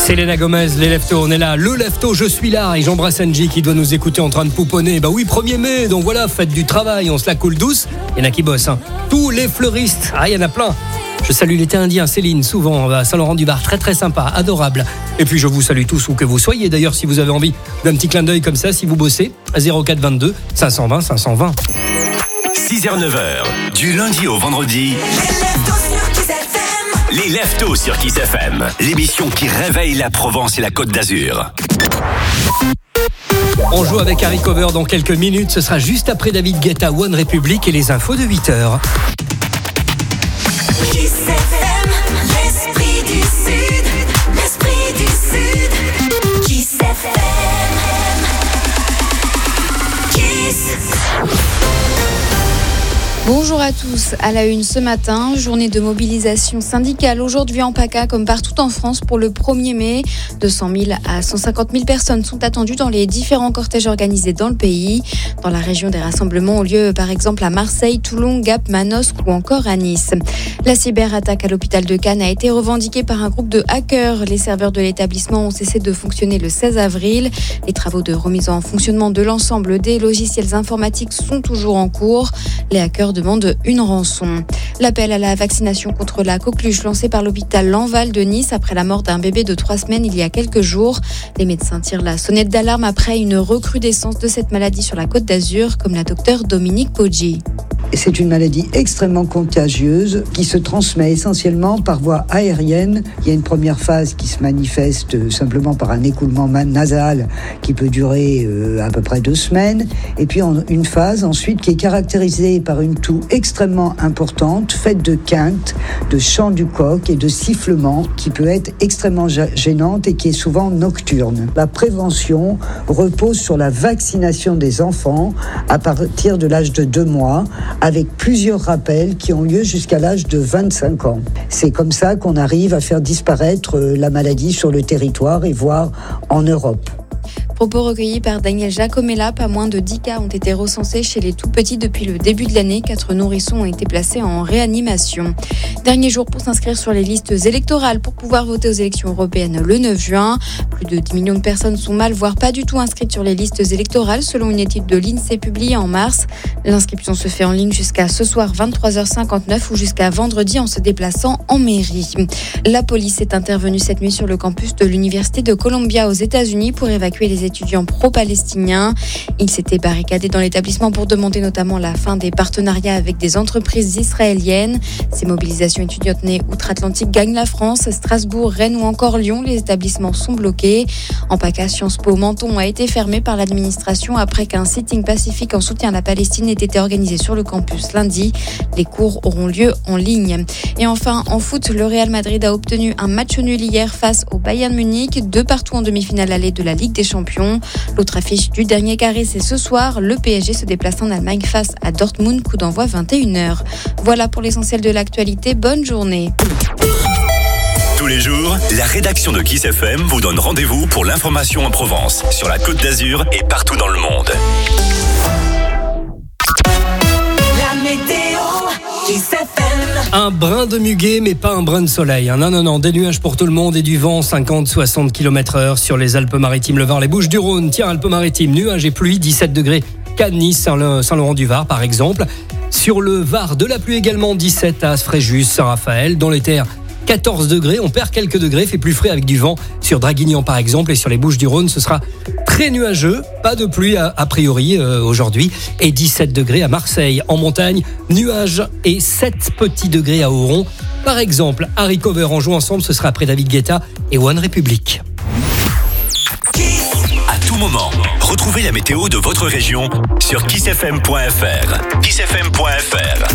Selena Gomez, les leftos, on est là. Le lefto, je suis là. Et j'embrasse Angie qui doit nous écouter en train de pouponner. Bah oui, 1er mai, donc voilà, fête du travail, on se la coule douce. Il y en a qui bossent, hein. Tous les fleuristes, il y en a plein. Je salue l'été indien, Céline, souvent à Saint-Laurent-du-Var, très très sympa, adorable. Et puis je vous salue tous où que vous soyez. D'ailleurs, si vous avez envie d'un petit clin d'œil comme ça, si vous bossez, 04 22 520 520. 6h-9h, du lundi au vendredi. Les leftos sur Kiss FM, l'émission qui réveille la Provence et la Côte d'Azur. On joue avec Harry Cover dans quelques minutes. Ce sera juste après David Guetta, One Republic et les infos de 8h. Kiss FM, l'esprit du Sud, l'esprit du Sud. Kiss FM, Kiss. Bonjour à tous. À la une ce matin, journée de mobilisation syndicale aujourd'hui en PACA comme partout en France pour le 1er mai. 200 000 à 150 000 personnes sont attendues dans les différents cortèges organisés dans le pays. Dans la région, des rassemblements ont lieu par exemple à Marseille, Toulon, Gap, Manosque ou encore à Nice. La cyberattaque à l'hôpital de Cannes a été revendiquée par un groupe de hackers. Les serveurs de l'établissement ont cessé de fonctionner le 16 avril. Les travaux de remise en fonctionnement de l'ensemble des logiciels informatiques sont toujours en cours. Les hackers demande une rançon. L'appel à la vaccination contre la coqueluche lancé par l'hôpital Lanval de Nice après la mort d'un bébé de 3 semaines il y a quelques jours. Les médecins tirent la sonnette d'alarme après une recrudescence de cette maladie sur la Côte d'Azur, comme la docteure Dominique Poggi. C'est une maladie extrêmement contagieuse qui se transmet essentiellement par voie aérienne. Il y a une première phase qui se manifeste simplement par un écoulement nasal qui peut durer à peu près 2 semaines. Et puis une phase ensuite qui est caractérisée par une toux extrêmement importante, faite de quintes, de chant du coq et de sifflements qui peut être extrêmement gênante et qui est souvent nocturne. La prévention repose sur la vaccination des enfants à partir de l'âge de 2 mois, avec plusieurs rappels qui ont lieu jusqu'à l'âge de 25 ans. C'est comme ça qu'on arrive à faire disparaître la maladie sur le territoire et voire en Europe. Propos recueillis par Daniel Jacomella, pas moins de 10 cas ont été recensés chez les tout-petits depuis le début de l'année. 4 nourrissons ont été placés en réanimation. Dernier jour pour s'inscrire sur les listes électorales pour pouvoir voter aux élections européennes le 9 juin. Plus de 10 millions de personnes sont mal, voire pas du tout inscrites sur les listes électorales, selon une étude de l'INSEE publiée en mars. L'inscription se fait en ligne jusqu'à ce soir 23h59 ou jusqu'à vendredi en se déplaçant en mairie. La police est intervenue cette nuit sur le campus de l'Université de Columbia aux États-Unis pour évacuer les étudiants pro-palestiniens. Ils s'étaient barricadés dans l'établissement pour demander notamment la fin des partenariats avec des entreprises israéliennes. Ces mobilisations étudiantes nées outre-Atlantique gagnent la France, Strasbourg, Rennes ou encore Lyon. Les établissements sont bloqués. En PACA, Sciences Po Menton a été fermé par l'administration après qu'un sitting pacifique en soutien à la Palestine ait été organisé sur le campus lundi. Les cours auront lieu en ligne. Et enfin, en foot, le Real Madrid a obtenu un match nul hier face au Bayern Munich, 2-2 en demi-finale allée de la Ligue des Champions. L'autre affiche du dernier carré, c'est ce soir. Le PSG se déplace en Allemagne face à Dortmund, coup d'envoi 21h. Voilà pour l'essentiel de l'actualité. Bonne journée. Tous les jours, la rédaction de Kiss FM vous donne rendez-vous pour l'information en Provence, sur la Côte d'Azur et partout dans le monde. La météo, Kiss FM. Un brin de muguet, mais pas un brin de soleil. Non, des nuages pour tout le monde et du vent 50-60 km/h sur les Alpes-Maritimes, le Var, les Bouches-du-Rhône. Tiens, Alpes-Maritimes, nuages et pluie, 17 degrés. Cannes, Nice, Saint-Laurent-du-Var, par exemple. Sur le Var, de la pluie également, 17 à Fréjus, Saint-Raphaël. Dans les terres, 14 degrés, on perd quelques degrés, fait plus frais avec du vent sur Draguignan par exemple, et sur les Bouches-du-Rhône ce sera très nuageux, pas de pluie a priori aujourd'hui, et 17 degrés à Marseille. En montagne, nuages et 7 petits degrés à Oron. Par exemple, Harry Cover en joue ensemble, ce sera après David Guetta et One Republic. À tout moment, retrouvez la météo de votre région sur kissfm.fr. kissfm.fr.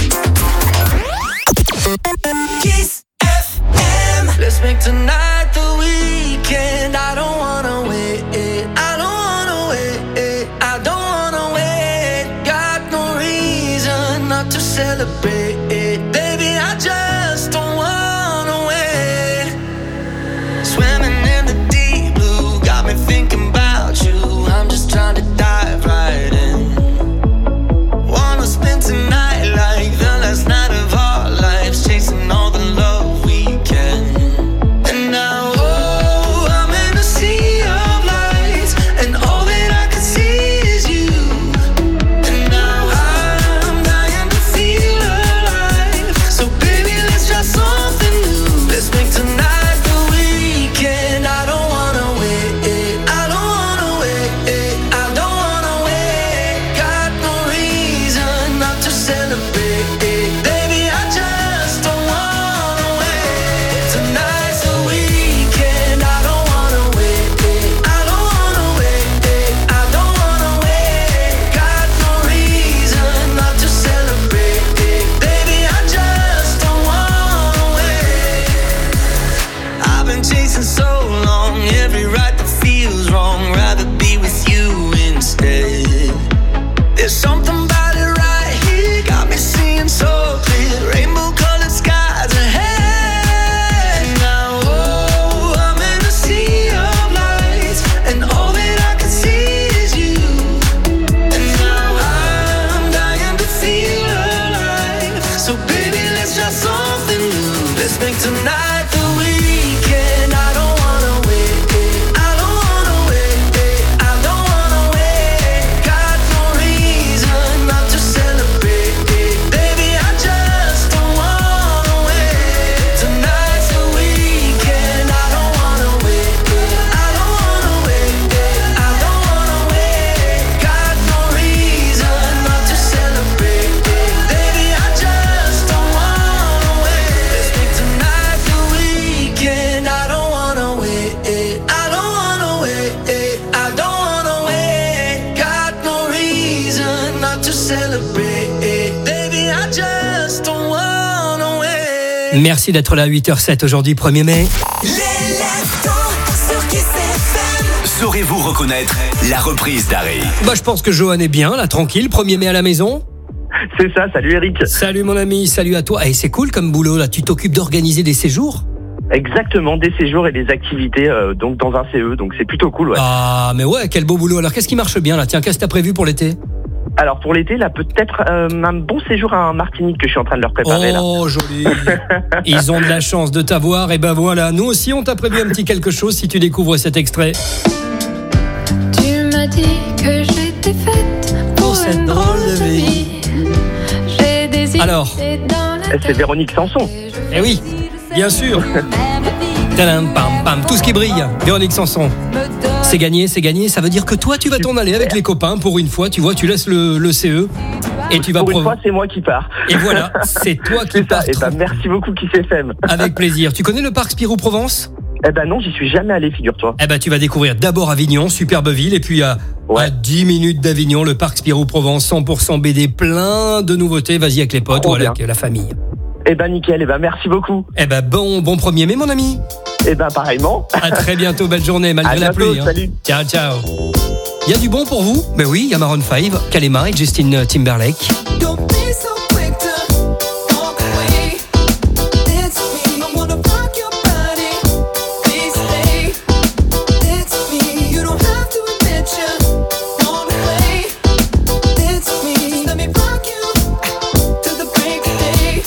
Kiss FM. Let's make tonight the weekend. I don't wanna wait. I don't wanna wait. I don't wanna wait. Got no reason not to celebrate. Baby, I just don't wanna wait. Swimming in the deep blue got me thinking about you. I'm just trying to dive right in. Wanna spend tonight like the last Let's make tonight the weekend. I don't wanna wait. I don't wanna wait. I don't wanna wait. Got no reason not to celebrate. Baby, I just don't wanna wait. Tonight's the weekend. I don't wanna wait. I don't wanna wait. I don't wanna wait. Got no reason not to celebrate. Baby, I just don't wanna wait. Let's make tonight the weekend. I don't wanna wait. I don't wanna wait. I don't wanna wait. Got no reason not to celebrate. Baby, I just don't wanna wait. Merci d'être là à 8h07 aujourd'hui, 1er mai. Les leftos sur Kiss FM. Saurez-vous reconnaître la reprise d'Harry? Bah, je pense que Johan est bien, là, tranquille, 1er mai à la maison. C'est ça, salut Eric. Salut mon ami, salut à toi. Et c'est cool comme boulot, là, tu t'occupes d'organiser des séjours? Exactement, des séjours et des activités donc dans un CE, donc c'est plutôt cool. Ouais. Ah, mais ouais, quel beau boulot. Alors, qu'est-ce qui marche bien, là? Tiens, qu'est-ce que t'as prévu pour l'été? Alors pour l'été, là peut-être un bon séjour à Martinique que je suis en train de leur préparer là. Oh, joli. Ils ont de la chance de t'avoir. Et ben voilà, nous aussi, on t'a prévu un petit quelque chose si tu découvres cet extrait. Tu m'as dit que j'étais faite pour une drôle de vie. J'ai des idées Alors, dans la C'est Véronique Sanson. eh oui, bien sûr. Tadam, pam, pam, tout ce qui brille. Véronique Sanson. C'est gagné, c'est gagné. Ça veut dire que toi, tu vas t'en aller avec les copains pour une fois. Tu vois, tu laisses le CE et tu vas Pour une fois, c'est moi qui pars. Et voilà, c'est toi qui C'est ça. pars. Et ben merci beaucoup Kiss FM. Avec plaisir. Tu connais le parc Spirou-Provence? Eh ben non, j'y suis jamais allé, figure-toi. Eh ben, tu vas découvrir d'abord Avignon, superbe ville, et puis à 10 minutes d'Avignon, le parc Spirou-Provence, 100% BD, plein de nouveautés. Vas-y avec les potes Trop ou avec bien. la famille. Eh ben nickel, eh ben merci beaucoup. Eh ben, bon 1er mai, mon ami. Eh ben pareillement. À très bientôt, belle journée, malgré À la bientôt, pluie. salut. Ciao, ciao. Il y a du bon pour vous? Ben oui, il y a Maroon 5, Kalema et Justin Timberlake. Don't be so quick to walk away. Dance with me, I wanna rock your body. Please stay. Dance with me, you don't have to admit you wanna play. Dance with me, let me rock you to the break of day.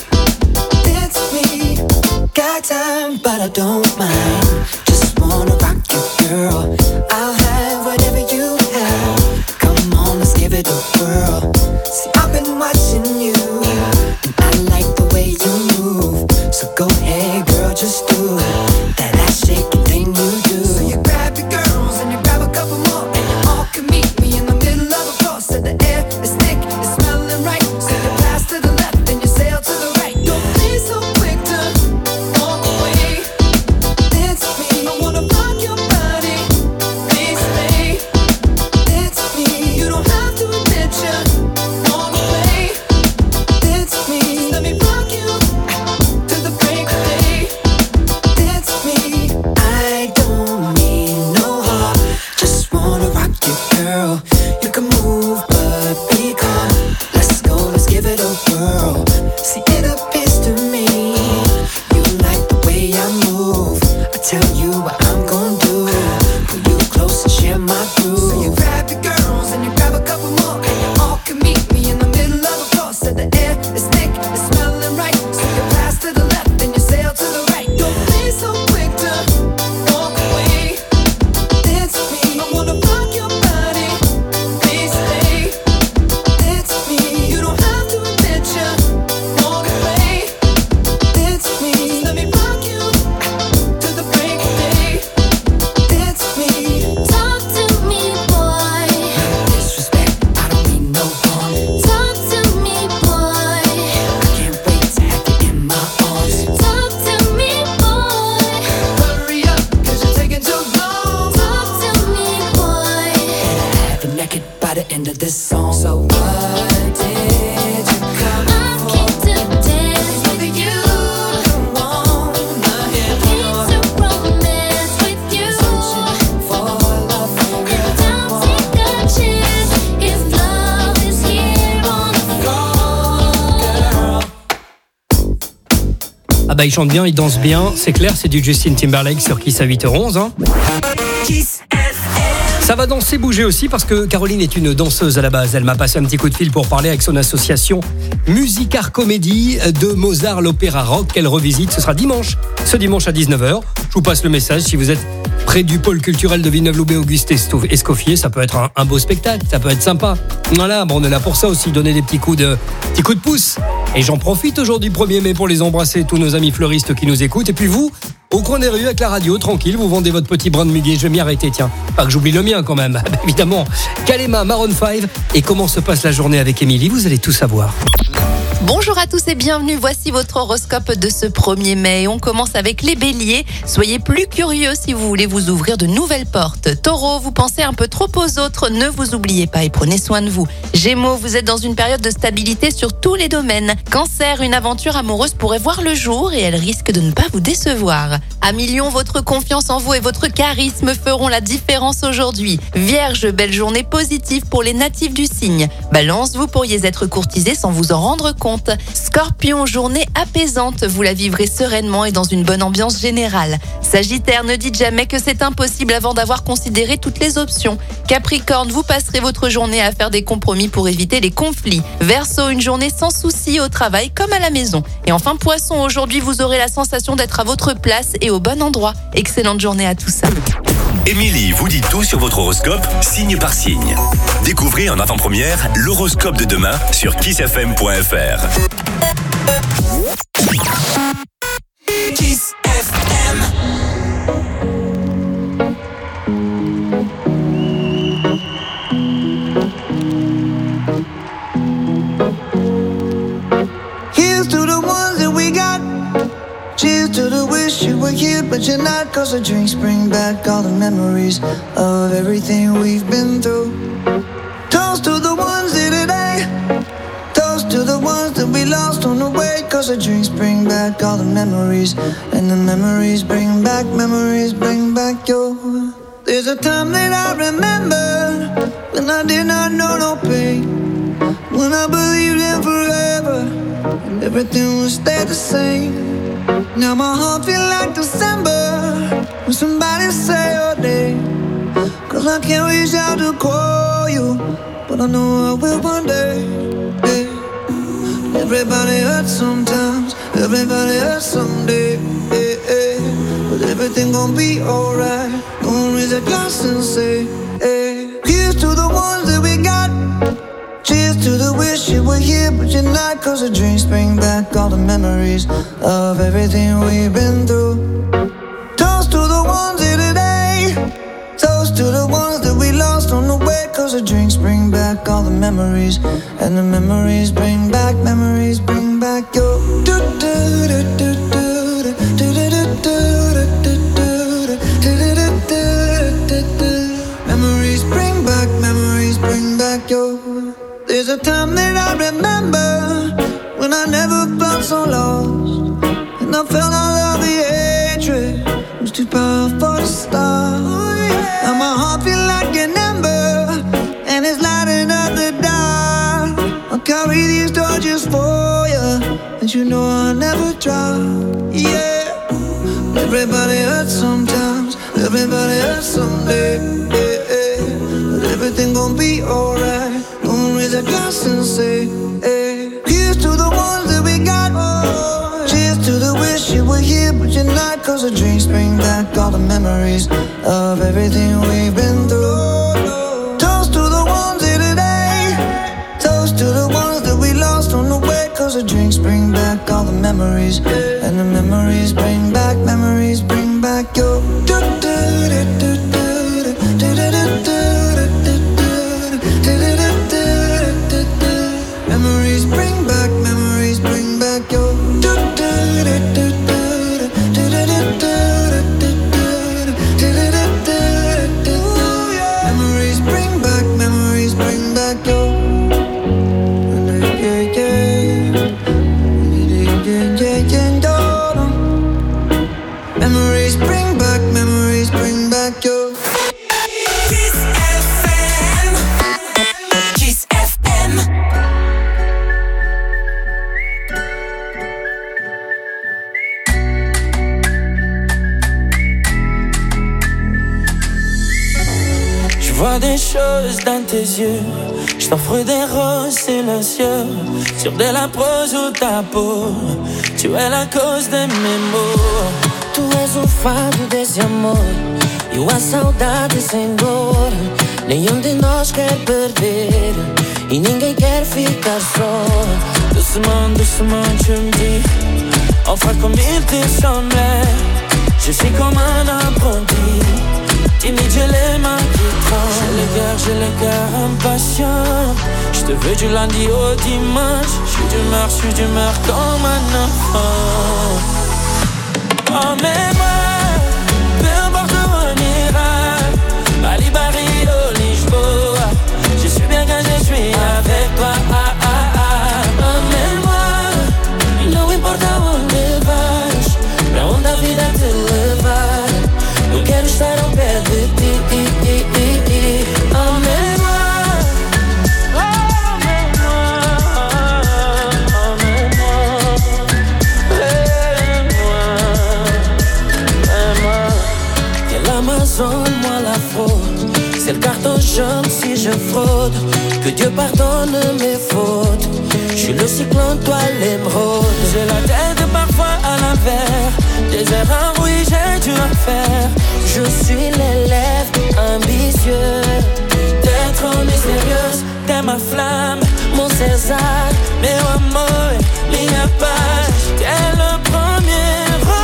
Dance with me, got time but I don't mind. Just wanna rock you, girl. I'll have whatever you have. Come on, let's give it a whirl. See, I've been watching you, and I like the way you move. So go ahead, girl, just do that ass shaking thing you do. So you grab your girls and you grab a couple more, and you all can meet me in the middle of the floor. So the air is thick, it's smelling right. So you pass to the left and you sail to the right. Don't be so quick to walk away. Dance with me, I wanna rock your body. Please stay. Dance with me, you don't have to admit you wanna play. Dance with me, let me rock you to the break of day. Dance with me, I don't mean no harm. Just wanna rock you, girl. You can move, but be calm. Let's go, let's give it a whirl. See, it appears to me you like the way I move. I tell you what I'm gonna do. Pull you close and share my groove. So you grab your girls and you grab a couple more, and you all can meet me in the middle of the floor. So the air is thick, it's smelling right. So you pass to the left and you sail to the right. Don't be so quick to walk away. Dance with me, I wanna rock your body. Please stay. Dance with me, you don't have to admit you wanna play. Dance with me, let me rock you to the break of day. Dance with me. Talk to me, boy. Disrespect, I don't mean no harm. Talk to me, boy. I can't wait to have you in my arms. Talk to me, boy. Hurry up, cause you're taking too long. Talk to me, boy. Have you naked by the end of this song. So what did you come I'm for? keen to dance with you. Wanna hear Keen more. to romance with you. Searching for love from And don't take a chance if love is here on the floor. Ah bah, il chante bien, il danse bien. C'est clair, c'est du Justin Timberlake sur Kiss à 8h11. Hein. Kiss FM. Ça va danser, bouger aussi parce que Caroline est une danseuse à la base. Elle m'a passé un petit coup de fil pour parler avec son association Music Art Comédie de Mozart, l'opéra rock qu'elle revisite. Ce sera ce dimanche à 19h. Je vous passe le message si vous êtes près du pôle culturel de Villeneuve-Loubet, Auguste Escoffier. Ça peut être un beau spectacle, ça peut être sympa. Voilà, bon, on est là pour ça aussi, donner des petits coups de pouce. Et j'en profite aujourd'hui 1er mai pour les embrasser, tous nos amis fleuristes qui nous écoutent. Et puis vous, au coin des rues avec la radio, tranquille, vous vendez votre petit brin de muguet. Je vais m'y arrêter, tiens. Pas que j'oublie le mien quand même, évidemment. Kalema, Maroon 5. Et comment se passe la journée avec Émilie, vous allez tout savoir. Bonjour à tous et bienvenue, voici votre horoscope de ce 1er mai. On commence avec les béliers. Soyez plus curieux si vous voulez vous ouvrir de nouvelles portes. Taureau, vous pensez un peu trop aux autres, ne vous oubliez pas et prenez soin de vous. Gémeaux, vous êtes dans une période de stabilité sur tous les domaines. Cancer, une aventure amoureuse pourrait voir le jour et elle risque de ne pas vous décevoir. Amis Lion, votre confiance en vous et votre charisme feront la différence aujourd'hui. Vierge, belle journée positive pour les natifs du signe. Balance, vous pourriez être courtisé sans vous en rendre compte. Scorpion, journée apaisante, vous la vivrez sereinement et dans une bonne ambiance générale. Sagittaire, ne dites jamais que c'est impossible avant d'avoir considéré toutes les options. Capricorne, vous passerez votre journée à faire des compromis pour éviter les conflits. Verseau, une journée sans souci au travail comme à la maison. Et enfin Poisson, aujourd'hui vous aurez la sensation d'être à votre place et au bon endroit. Excellente journée à tous. Émilie vous dit tout sur votre horoscope, signe par signe. Découvrez en avant-première l'horoscope de demain sur kissfm.fr. Kiss FM. Here's to the ones that we got. Cheers to the wish you were here, but you're not. Cause the drinks bring back all the memories of everything we've been through. Toast to the ones here today. Toast to the ones that we lost on the way. Cause the drinks bring back all the memories. And the memories bring back your. There's a time that I remember when I did not know no pain. When I believed in forever and everything would stay the same. Now my heart feel like December when somebody say your name. Cause I can't reach out to call you, but I know I will one day. Yeah. Everybody hurts sometimes, everybody hurts someday. Yeah, yeah. But everything gon' be alright. Gonna raise a glass and say, hey. Here's to the ones that we got. Cheers to the wish you were here, but you're not. Cause the drinks bring back all the memories of everything we've been through. Toast to the ones here today. Toast to the ones that we lost on the way. Cause the drinks bring back all the memories. And the memories bring back your. Memories bring back your. There's a time that I remember when I never felt so lost. And I felt all of the hatred was too powerful to stop. Now my heart feel like an ember and it's lighting up the dark. I'll carry these torches for you, and you know I'll never drop. Yeah. Everybody hurts sometimes, everybody hurts someday. Yeah, yeah. But everything gon' be alright. Gonna raise a glass and say, hey. Here's to the ones that we got. Cheers to the wish you were here, but you're not. Cause the drinks bring back all the memories of everything we've been through. Toast to the ones here today. Toast to the ones that we lost on the way. Cause the drinks bring back all the memories. And the memories bring back your. Memories bring back your. Memories bring back your. Memories bring back your. Kiss FM. Kiss FM. vois des choses dans tes yeux. Je t'offre des roses silencieux sur de la prose ou ta peau. Tu es la cause de mes maux. Tu és o fado desse amor e a saudade sem dor. Nenhum de nós quer perder e ninguém quer ficar só. Doucement, doucement, tu me dis enfin comme il te semblait. Je suis comme un apprenti, timide, j'ai les mains qui tremblent. J'ai le cœur impatient. Je te veux du lundi au dimanche. Je suis d'humeur comme un enfant. Emmène-moi, peu importe où on ira. Bali, Barrio, Lisboa. Je suis bien quand je suis avec toi. Emmène-moi, não importa onde vais, pra onde a vida te levar. Eu quero estar ao pé de ti. Emmène-moi, l'Amazon, moi la fraude. C'est le carton jaune si je fraude. Que Dieu pardonne mes fautes. Je suis le cyclone, toi l'émeraude. J'ai la tête parfois à l'envers. Des erreurs, oui, j'ai dû en faire. Je suis l'élève ambitieux. T'es trop mystérieuse, t'es ma flamme, mon César. Meu amor, minha paz. T'es le premier.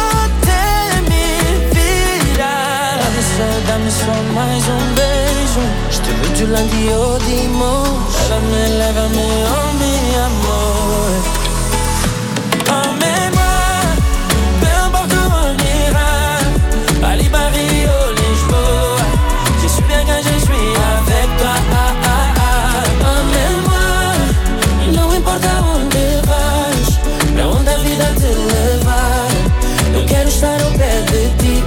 Dá-me só mais beijo. Je te veux du lundi au dimanche. Lève-me, oh mi amor. Emmène-moi, peu importe où on ira. Bali, Barrio, Lisboa. Je suis bien quand je suis avec toi. Emmène-moi, não importa onde vais, pra onde a vida te levar. Eu quero estar ao pé de ti.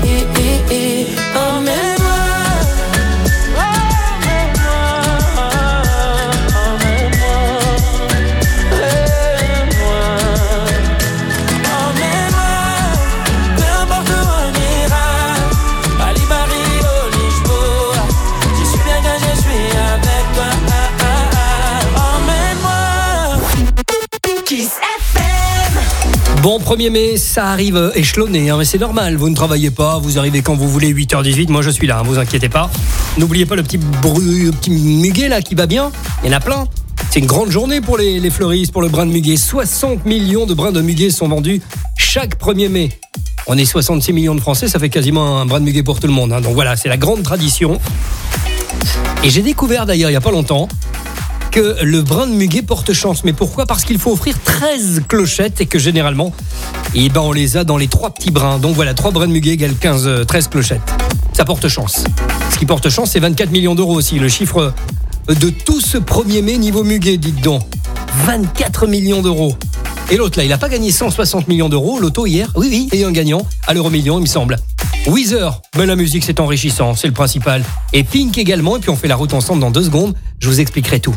Bon, 1er mai, ça arrive échelonné, hein, mais c'est normal, vous ne travaillez pas, vous arrivez quand vous voulez, 8h18, moi je suis là, hein, vous inquiétez pas. N'oubliez pas le petit muguet là qui va bien, il y en a plein. C'est une grande journée pour les fleuristes, pour le brin de muguet. 60 millions de brins de muguet sont vendus chaque 1er mai. On est 66 millions de Français, ça fait quasiment un brin de muguet pour tout le monde, hein, donc voilà, c'est la grande tradition. Et j'ai découvert d'ailleurs il n'y a pas longtemps que le brin de muguet porte chance. Mais pourquoi ? Parce qu'il faut offrir 13 clochettes et que généralement, on les a dans les 3 petits brins. Donc voilà, 3 brins de muguet égale 13 clochettes. Ça porte chance. Ce qui porte chance, c'est 24 millions d'euros aussi. Le chiffre de tout ce 1er mai niveau muguet, dites donc. 24 millions d'euros. Et l'autre là, il n'a pas gagné 160 millions d'euros, l'auto hier. Oui, et un gagnant à l'euro-million, il me semble. Weezer, mais la musique c'est enrichissant, c'est le principal. Et Pink également, et puis on fait la route ensemble dans 2 secondes. Je vous expliquerai tout.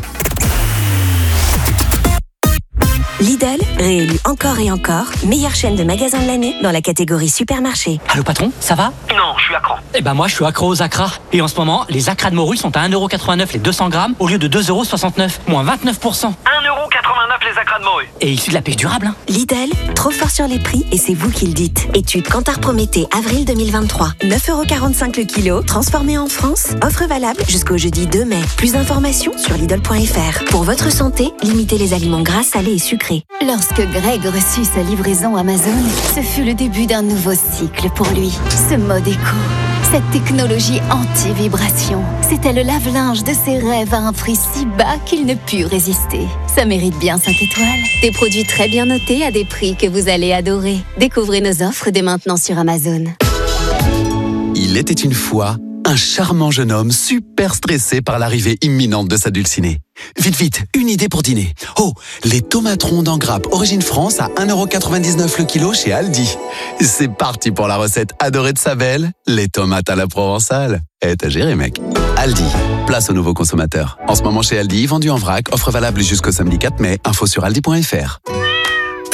Lidl, réélu encore et encore, meilleure chaîne de magasins de l'année dans la catégorie supermarché. Allô patron, ça va ? Non, je suis accro. Eh ben moi je suis accro aux acras. Et en ce moment, les acras de morue sont à 1,89€ les 200 grammes au lieu de 2,69€, moins 29%. 1,89€ les acras de morue. Et issu de la pêche durable, hein. Lidl, trop fort sur les prix et c'est vous qui le dites. Étude Kantar Prométhée, avril 2023. 9,45€ le kilo, transformé en France. Offre valable jusqu'au jeudi 2 mai. Plus d'informations sur Lidl.fr. Pour votre santé, limitez les aliments gras, salés et sucrés. Lorsque Greg reçut sa livraison Amazon, ce fut le début d'un nouveau cycle pour lui. Ce mode éco, cette technologie anti-vibration, c'était le lave-linge de ses rêves à un prix si bas qu'il ne put résister. Ça mérite bien 5 étoiles. Des produits très bien notés à des prix que vous allez adorer. Découvrez nos offres dès maintenant sur Amazon. Il était une fois un charmant jeune homme super stressé par l'arrivée imminente de sa dulcinée. Vite, une idée pour dîner. Oh, les tomates rondes en grappe origine France à 1,99€ le kilo chez Aldi. C'est parti pour la recette adorée de sa belle, les tomates à la provençale. T'as géré, mec. Aldi, place aux nouveaux consommateurs. En ce moment chez Aldi, vendu en vrac, offre valable jusqu'au samedi 4 mai, info sur aldi.fr.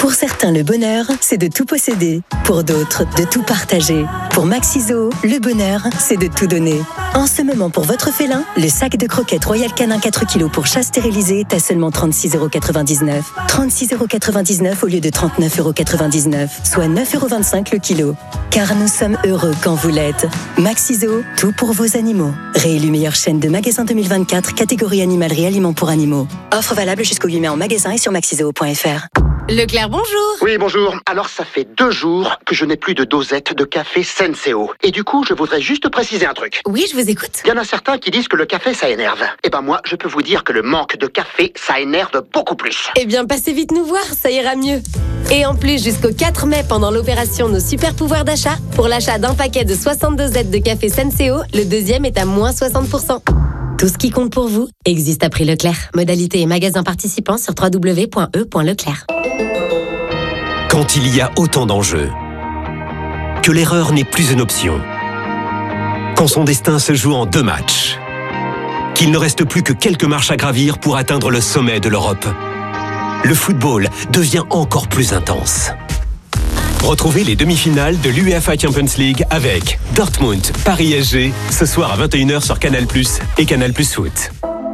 Pour certains, le bonheur, c'est de tout posséder. Pour d'autres, de tout partager. Pour Maxiso, le bonheur, c'est de tout donner. En ce moment, pour votre félin, le sac de croquettes Royal Canin 4 kg pour chat stérilisé est à seulement 36,99 €. 36,99 € au lieu de 39,99 €, soit 9,25 € le kilo. Car nous sommes heureux quand vous l'êtes. Maxiso, tout pour vos animaux. Réélu meilleure chaîne de magasins 2024, catégorie animalerie aliments pour animaux. Offre valable jusqu'au 8 mai en magasin et sur maxiso.fr. Leclerc, bonjour. Oui, bonjour. Alors, ça fait 2 jours que je n'ai plus de dosette de café Senseo. Et du coup, je voudrais juste préciser un truc. Oui, je vous écoute. Il y en a certains qui disent que le café, ça énerve. Eh ben moi, je peux vous dire que le manque de café, ça énerve beaucoup plus. Eh bien, passez vite nous voir, ça ira mieux. Et en plus, jusqu'au 4 mai, pendant l'opération Nos Super Pouvoirs d'achat, pour l'achat d'un paquet de 62 dosettes de café Senseo, le deuxième est à moins 60%. Tout ce qui compte pour vous existe à prix Leclerc. Modalité et magasin participants sur www.e.leclerc. Quand il y a autant d'enjeux, que l'erreur n'est plus une option, quand son destin se joue en 2 matchs, qu'il ne reste plus que quelques marches à gravir pour atteindre le sommet de l'Europe, le football devient encore plus intense. Retrouvez les demi-finales de l'UEFA Champions League avec Dortmund, Paris SG, ce soir à 21 h sur Canal+ et Canal+ Foot.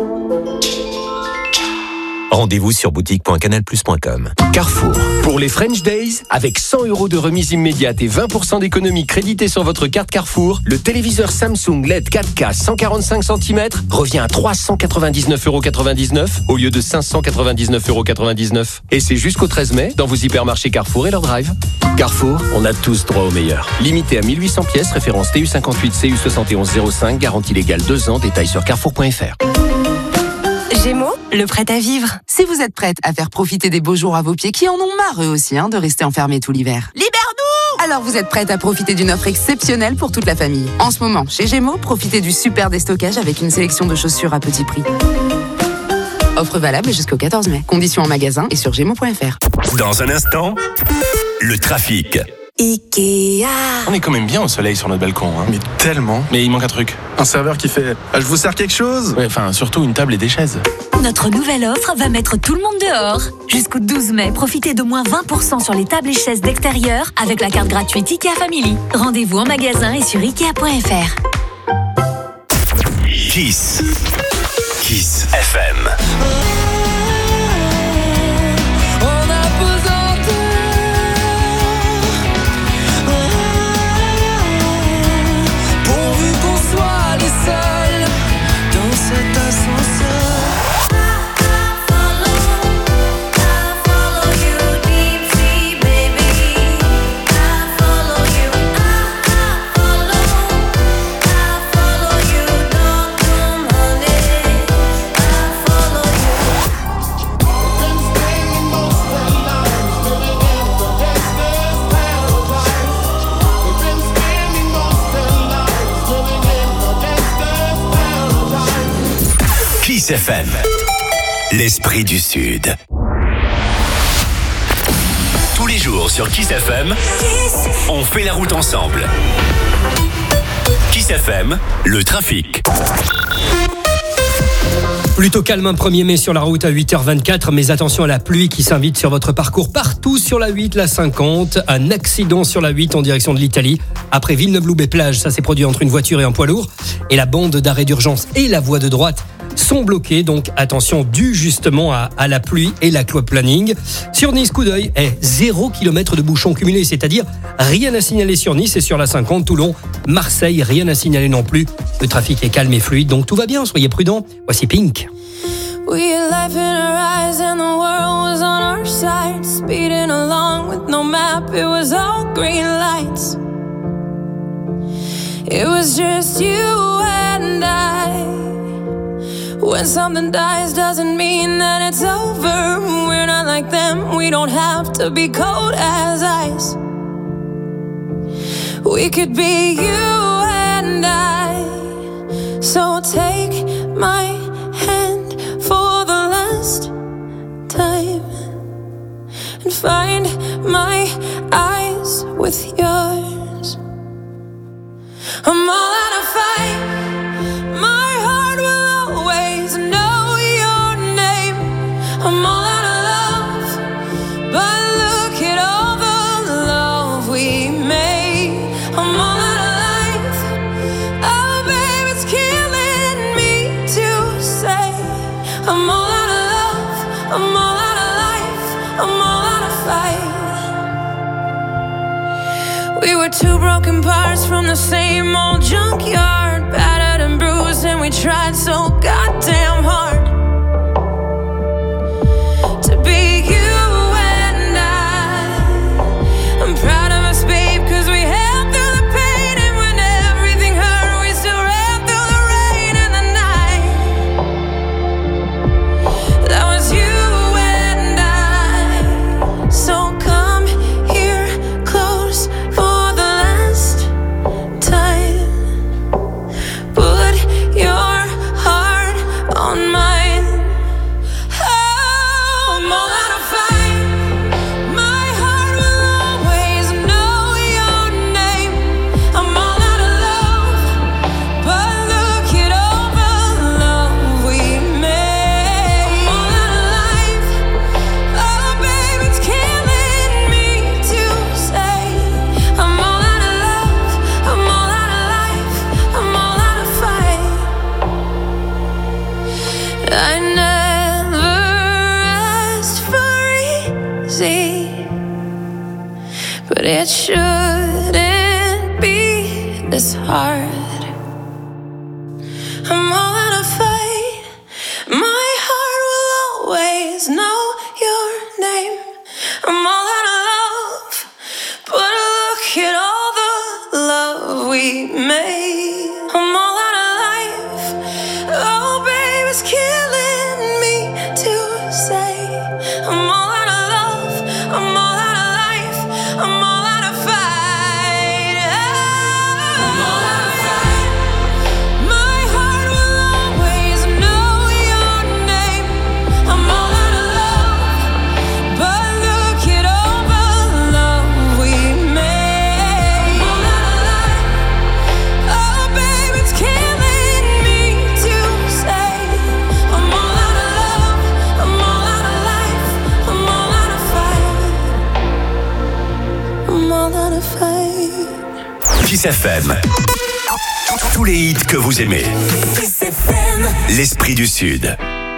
Rendez-vous sur boutique.canalplus.com. Carrefour. Pour les French Days, avec 100 € de remise immédiate et 20% d'économie créditée sur votre carte Carrefour, le téléviseur Samsung LED 4K 145 cm revient à 399,99 € au lieu de 599,99 €. Et c'est jusqu'au 13 mai dans vos hypermarchés Carrefour et leur drive. Carrefour, on a tous droit au meilleur. Limité à 1800 pièces, référence TU58 CU7105, garantie légale 2 ans, détails sur carrefour.fr. Gémeaux, le prêt à vivre. Si vous êtes prête à faire profiter des beaux jours à vos pieds, qui en ont marre eux aussi de rester enfermés tout l'hiver. Libère-nous! Alors vous êtes prête à profiter d'une offre exceptionnelle pour toute la famille. En ce moment, chez Gémeaux, profitez du super déstockage avec une sélection de chaussures à petit prix. Offre valable jusqu'au 14 mai. Conditions en magasin et sur gémeaux.fr. Dans un instant, le trafic. Ikea. On est quand même bien au soleil sur notre balcon. Mais tellement. Mais il manque un truc. Un serveur qui fait « Je vous sers quelque chose ?» Ouais, enfin, surtout une table et des chaises. Notre nouvelle offre va mettre tout le monde dehors. Jusqu'au 12 mai, profitez de moins 20% sur les tables et chaises d'extérieur avec la carte gratuite Ikea Family. Rendez-vous en magasin et sur Ikea.fr. Kiss. Kiss FM. Kiss FM, l'esprit du Sud. Tous les jours sur Kiss FM, on fait la route ensemble. Kiss FM, le trafic. Plutôt calme un 1er mai sur la route à 8h24, mais attention à la pluie qui s'invite sur votre parcours partout sur la 8, la 50. Un accident sur la 8 en direction de l'Italie. Après Villeneuve-Loubet-Plage, ça s'est produit entre une voiture et un poids lourd. Et la bande d'arrêt d'urgence et la voie de droite sont bloquées. Donc attention, dû justement à la pluie et l'aquaplaning. Sur Nice, coup d'œil, 0 km de bouchons cumulés, c'est-à-dire rien à signaler sur Nice et sur la 50. Toulon, Marseille, rien à signaler non plus. Le trafic est calme et fluide, donc tout va bien, soyez prudents. Voici Pink. We had life in our eyes and the world was on our side. Speeding along with no map, it was all green lights. It was just you and I. When something dies doesn't mean that it's over. We're not like them, we don't have to be cold as ice. We could be you and I. So take my hand for the last time and find my eyes with yours. I'm all out of fight. My heart will always know your name. I'm all out of love, but look We were two broken parts from the same old junkyard, battered and bruised, and we tried so goddamn hard to be you and I'm proud of us, babe, 'cause we held through the pain, and when everything hurt, we still ran through the rain and the night. That was you and I. So come here close for the last time. Put your heart on mine. Oh, I'm all out of fight. My heart will always know your name. I'm all out of love, but look at all the love we made. I'm all out of life. Oh, babe, it's killing me to say. I'm all out of love. I'm all out of life. I'm all out of fight. I never asked for easy, but it shouldn't be this hard. I'm all out of fight. My heart will always know your name. I'm all out of love, but look at all the love we made. I'm all out of life. Oh, babe, it's killing me to say. I'm all out of love. I'm all out of life. I'm all out of fight. I'm all out of fight. My heart will always know your name. I'm all out of love, but look at all the love we made. I'm all out of life. Oh, babe, it's killing me to say. I'm all out of love. I'm all out of life. I'm all out of fight. I'm all out of fight. Kiss FM. Tous les hits que vous aimez. L'Esprit du Sud.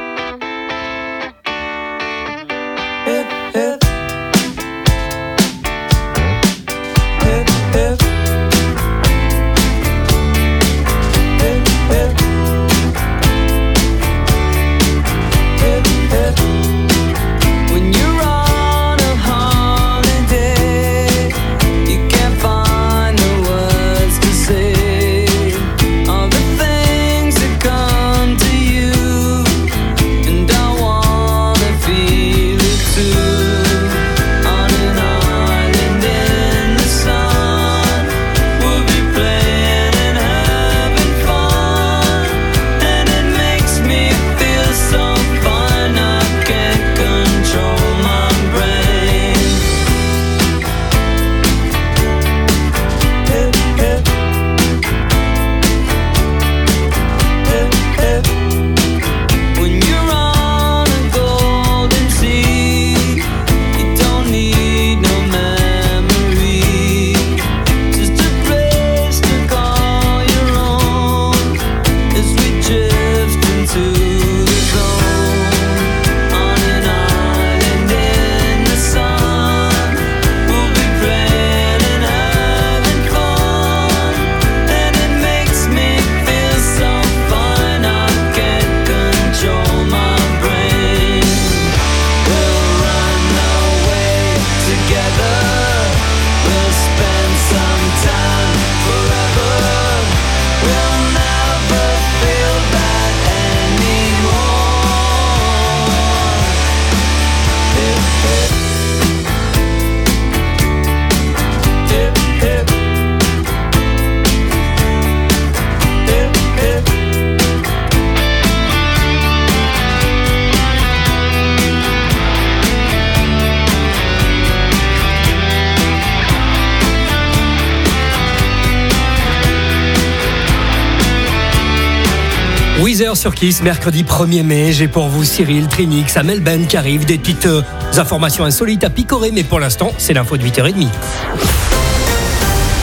When you're on a holiday, you can't find the words to say. All the things that come to you, and I wanna feel it too. On an island in the sun, we'll be playing and having fun, and it makes me feel so fine. I can't control my brain. When you're on a golden sea, you don't need no memory, just a place to call your own as we drift into the zone. On an island in the sun, we'll be playing and having fun, and it makes me feel so fine. I can't control my brain. We'll run away together. We'll spend some time forever. We'll never feel that Weezer sur Kiss, mercredi 1er mai. J'ai pour vous Cyril, Trinix, Amel Ben qui arrivent. Des petites informations insolites à picorer, mais pour l'instant, c'est l'info de 8h30.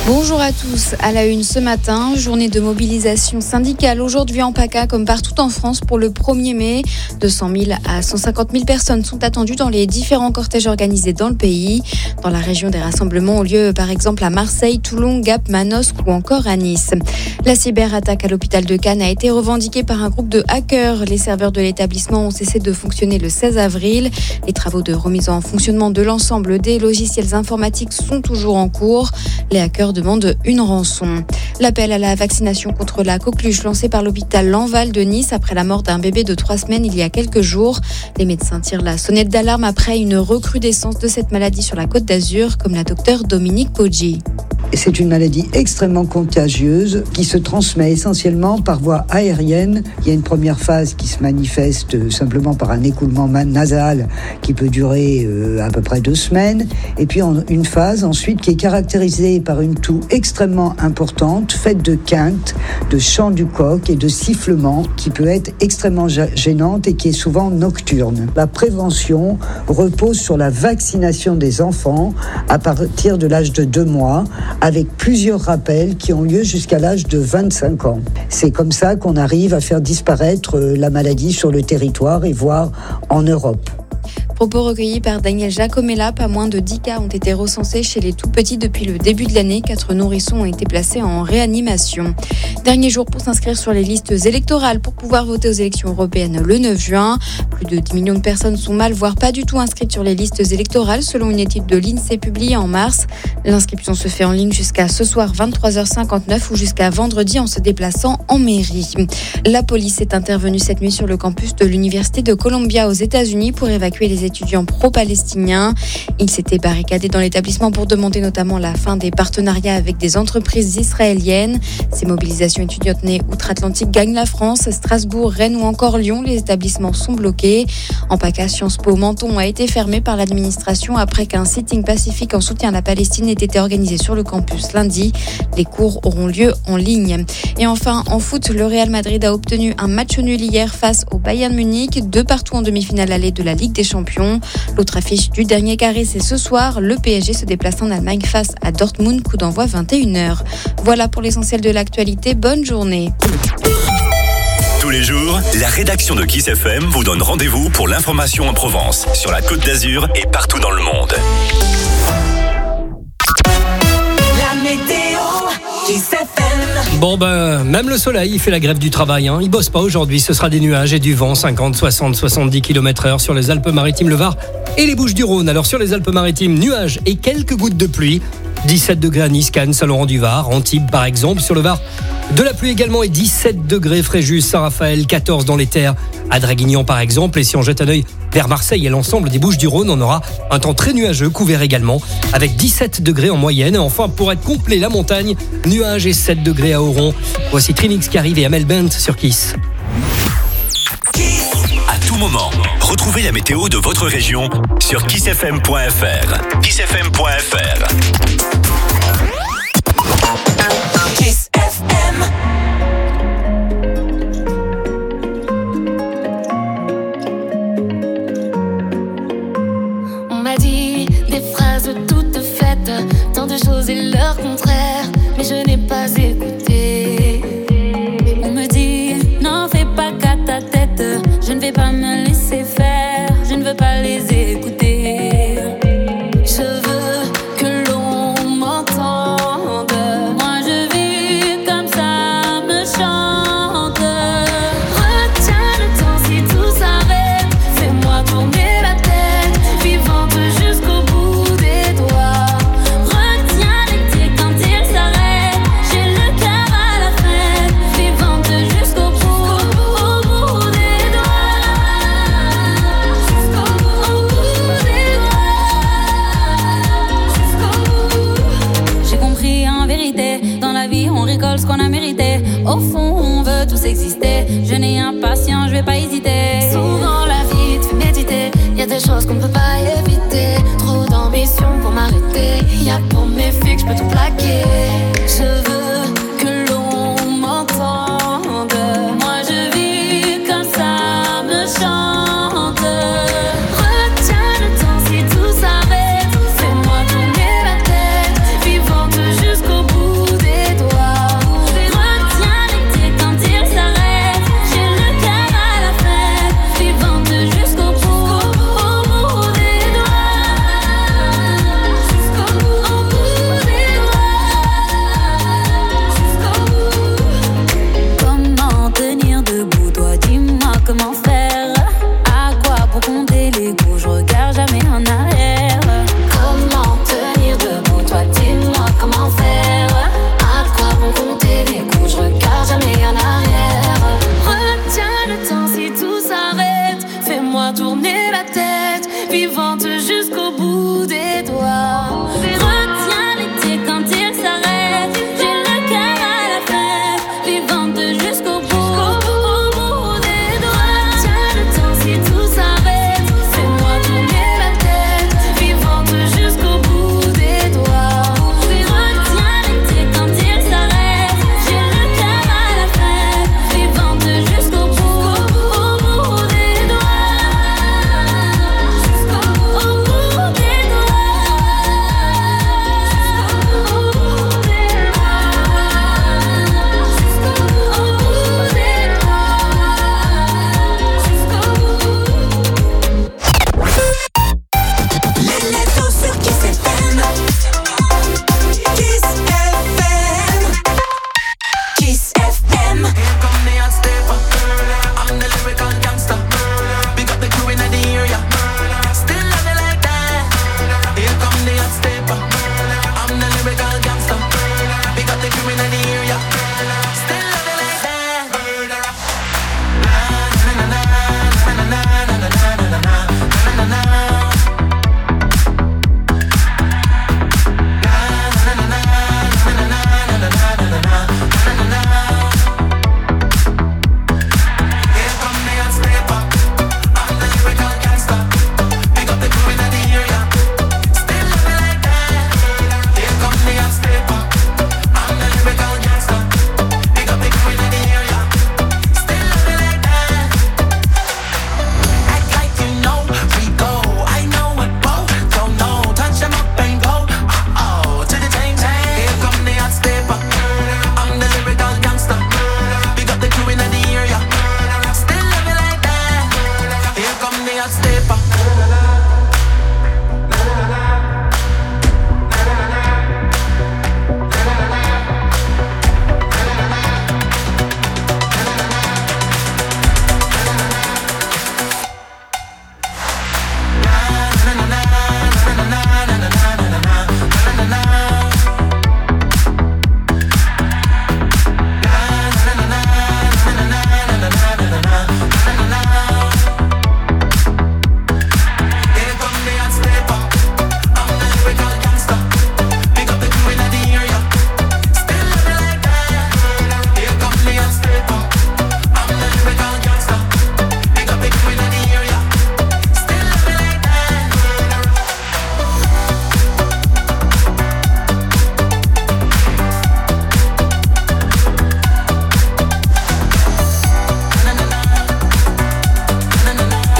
Bonjour à tous. À la une ce matin, journée de mobilisation syndicale aujourd'hui en PACA comme partout en France pour le 1er mai. 200 000 à 150 000 personnes sont attendues dans les différents cortèges organisés dans le pays. Dans la région, des rassemblements ont lieu par exemple à Marseille, Toulon, Gap, Manosque ou encore à Nice. La cyberattaque à l'hôpital de Cannes a été revendiquée par un groupe de hackers. Les serveurs de l'établissement ont cessé de fonctionner le 16 avril. Les travaux de remise en fonctionnement de l'ensemble des logiciels informatiques sont toujours en cours. Les hackers demande une rançon. L'appel à la vaccination contre la coqueluche lancé par l'hôpital Lanval de Nice après la mort d'un bébé de 3 semaines il y a quelques jours. Les médecins tirent la sonnette d'alarme après une recrudescence de cette maladie sur la Côte d'Azur, comme la docteure Dominique Poggi. C'est une maladie extrêmement contagieuse qui se transmet essentiellement par voie aérienne. Il y a une première phase qui se manifeste simplement par un écoulement nasal qui peut durer à peu près 2 semaines. Et puis une phase ensuite qui est caractérisée par une toux extrêmement importante, faite de quintes, de chant du coq et de sifflements qui peut être extrêmement gênante et qui est souvent nocturne. La prévention repose sur la vaccination des enfants à partir de l'âge de 2 mois, avec plusieurs rappels qui ont lieu jusqu'à l'âge de 25 ans. C'est comme ça qu'on arrive à faire disparaître la maladie sur le territoire et voire en Europe. Propos recueillis par Daniel Jacomella, pas moins de 10 cas ont été recensés chez les tout-petits depuis le début de l'année. 4 nourrissons ont été placés en réanimation. Dernier jour pour s'inscrire sur les listes électorales pour pouvoir voter aux élections européennes le 9 juin. Plus de 10 millions de personnes sont mal, voire pas du tout inscrites sur les listes électorales selon une étude de l'INSEE publiée en mars. L'inscription se fait en ligne jusqu'à ce soir 23h59 ou jusqu'à vendredi en se déplaçant en mairie. La police est intervenue cette nuit sur le campus de l'Université de Columbia aux États-Unis pour évacuer les étudiants pro-palestiniens. Ils s'étaient barricadés dans l'établissement pour demander notamment la fin des partenariats avec des entreprises israéliennes. Ces mobilisations étudiantes nées outre-Atlantique gagnent la France. Strasbourg, Rennes ou encore Lyon, les établissements sont bloqués. En PACA, Sciences Po Menton a été fermé par l'administration après qu'un sitting pacifique en soutien à la Palestine ait été organisé sur le campus lundi. Les cours auront lieu en ligne. Et enfin, en foot, le Real Madrid a obtenu un match nul hier face au Bayern Munich, 2-2 en demi-finale allée de la Ligue des Champions. L'autre affiche du dernier carré, c'est ce soir. Le PSG se déplace en Allemagne face à Dortmund, coup d'envoi 21h. Voilà pour l'essentiel de l'actualité. Bonne journée. Tous les jours, la rédaction de Kiss FM vous donne rendez-vous pour l'information en Provence, sur la Côte d'Azur et partout dans le monde. La météo, Kiss FM. Bon même le soleil, il fait la grève du travail. Il bosse pas aujourd'hui, ce sera des nuages et du vent, 50, 60, 70 km/h sur les Alpes-Maritimes, le Var et les Bouches-du-Rhône. Alors sur les Alpes-Maritimes, nuages et quelques gouttes de pluie. 17 degrés à Nice, Cannes, Saint-Laurent-du-Var, Antibes par exemple. Sur le Var, de la pluie également et 17 degrés Fréjus, Saint-Raphaël, 14 dans les Terres, à Draguignan par exemple. Et si on jette un œil vers Marseille et l'ensemble des Bouches-du-Rhône, on aura un temps très nuageux, couvert également, avec 17 degrés en moyenne. Enfin, pour être complet, la montagne, nuages et 7 degrés à Oron. Voici Trinix qui arrive et Amel Bent sur Kiss. À tout moment, retrouvez la météo de votre région sur kissfm.fr. kissfm.fr. Kiss FM. On m'a dit des phrases toutes faites, tant de choses et leur contraire, mais je n'ai pas écouté. On me dit, n'en fais pas qu'à ta tête, je ne vais pas me laisser faire, je ne veux pas les écouter. Je veux que l'on m'entende, moi je vis comme ça me chante. Retiens le temps si tout s'arrête, fais-moi tourner la tête, vivante jusqu'au bout des doigts. Retiens l'été quand il s'arrête, j'ai le cœur à la fête, vivante jusqu'au bout des doigts. Jusqu'au bout des doigts. J'ai compris en vérité, dans la vie on récolte ce qu'on a mérité. Au fond on veut tous exister, je n'ai impatient, je vais pas hésiter. Souvent la vie te fait méditer, y a des choses qu'on ne peut pas éviter. Trop d'ambition pour m'arrêter, y a pour mes filles que je peux tout plaquer. Je veux que l'on m'entende, moi je vis comme ça me chante. Retiens le temps si tout s'arrête, fais-moi tourner la tête, vivante jusqu'au bout.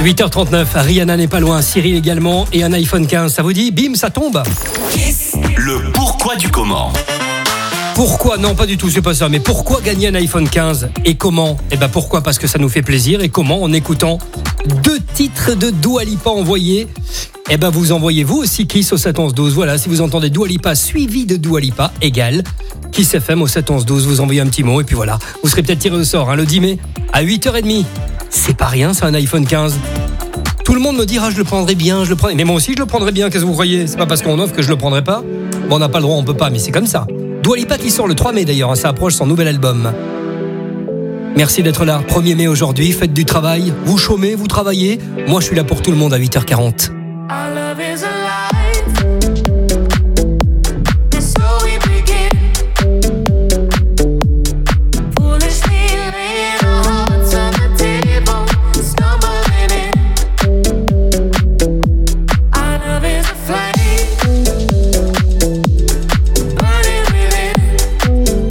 8h39, Rihanna n'est pas loin, Cyril également et un iPhone 15. Ça vous dit? Bim, ça tombe. Le pourquoi du comment. Pourquoi? Non, pas du tout, c'est pas ça. Mais pourquoi gagner un iPhone 15 et comment? Eh ben pourquoi? Parce que ça nous fait plaisir. Et comment? En écoutant 2 titres de Dua Lipa envoyés. Eh ben vous envoyez vous aussi Kiss au 71112. Voilà, si vous entendez Dua Lipa suivi de Dua Lipa égale Kiss FM au 71112. Vous envoyez un petit mot et puis voilà. Vous serez peut-être tiré au sort le 10 mai à 8h30. C'est pas rien, c'est un iPhone 15. Tout le monde me dira je le prendrai bien, mais moi aussi je le prendrai bien, qu'est-ce que vous croyez? C'est pas parce qu'on offre que je le prendrai pas. Bon, on n'a pas le droit, on peut pas, mais c'est comme ça. Dua Lipa qui sort le 3 mai d'ailleurs, ça approche son nouvel album. Merci d'être là, 1er mai aujourd'hui, faites du travail, vous chômez, vous travaillez. Moi je suis là pour tout le monde à 8h40. Our love is alive. And so we begin. Foolishly laying our hearts on the table, stumbling in. Our love is a flame, burning within.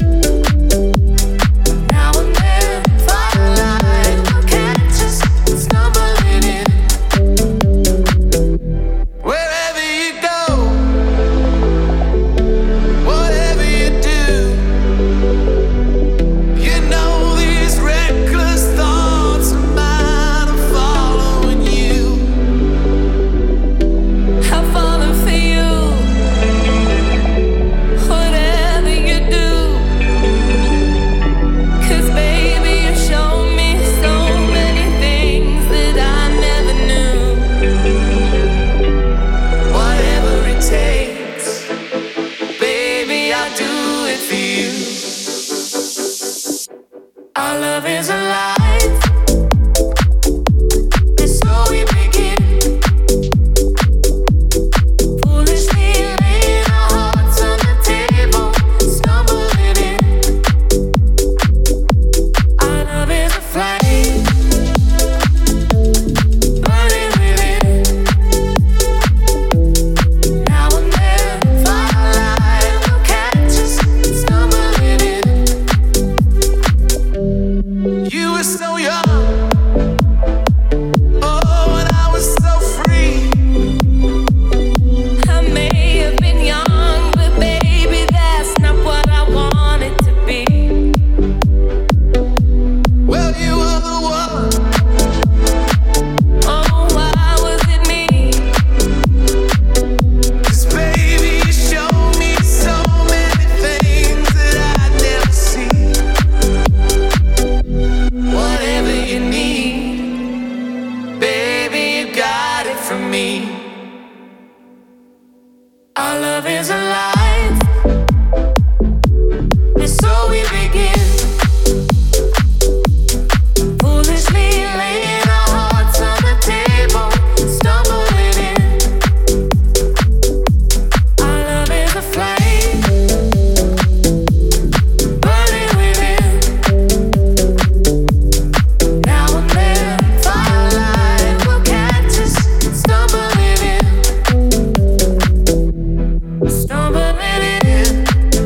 Now and then, firelight will catch us stumbling in. Wherever you go, whatever you do, you know these reckless thoughts of mine are following you. I follow for you, whatever you do. 'Cause baby, you show me so many things that I never knew. Whatever it takes, baby, I'll do it for you. Our love is alive, and so we begin. Foolishly laying our hearts on the table, stumbling in. Our love is a flame, burning within. Now and then, firelight will catch us stumbling in. You were so young, oh, and I was so free. I may have been young, but baby, that's not what I wanted to be. Well, you were the one. Oh, why was it me? 'Cause baby, you showed me so many things that I'd never see. Whatever you need, baby, you got it from me. Our love is alive, and so we begin. Foolishly laying our hearts on the table, stumbling in. Our love is a flame, burning within. Now and then, firelight will catch us stumbling in. Stumbling in.